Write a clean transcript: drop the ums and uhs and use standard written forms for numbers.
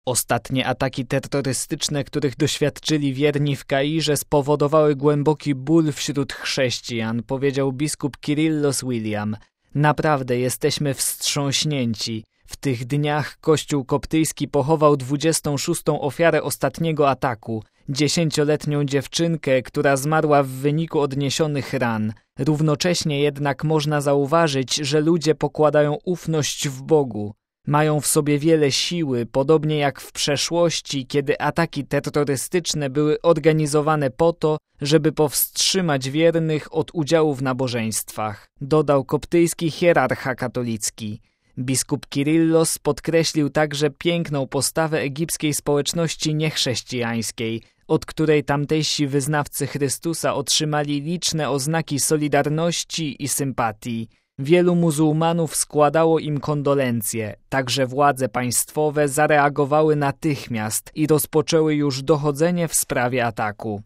Ostatnie ataki terrorystyczne, których doświadczyli wierni w Kairze, spowodowały głęboki ból wśród chrześcijan, powiedział biskup Kyrillos William. Naprawdę jesteśmy wstrząśnięci. W tych dniach Kościół koptyjski pochował 26. ofiarę ostatniego ataku, 10-letnią dziewczynkę, która zmarła w wyniku odniesionych ran. Równocześnie jednak można zauważyć, że ludzie pokładają ufność w Bogu. Mają w sobie wiele siły, podobnie jak w przeszłości, kiedy ataki terrorystyczne były organizowane po to, żeby powstrzymać wiernych od udziału w nabożeństwach, dodał koptyjski hierarcha katolicki. Biskup Kyrillos podkreślił także piękną postawę egipskiej społeczności niechrześcijańskiej, od której tamtejsi wyznawcy Chrystusa otrzymali liczne oznaki solidarności i sympatii. Wielu muzułmanów składało im kondolencje, także władze państwowe zareagowały natychmiast i rozpoczęły już dochodzenie w sprawie ataku.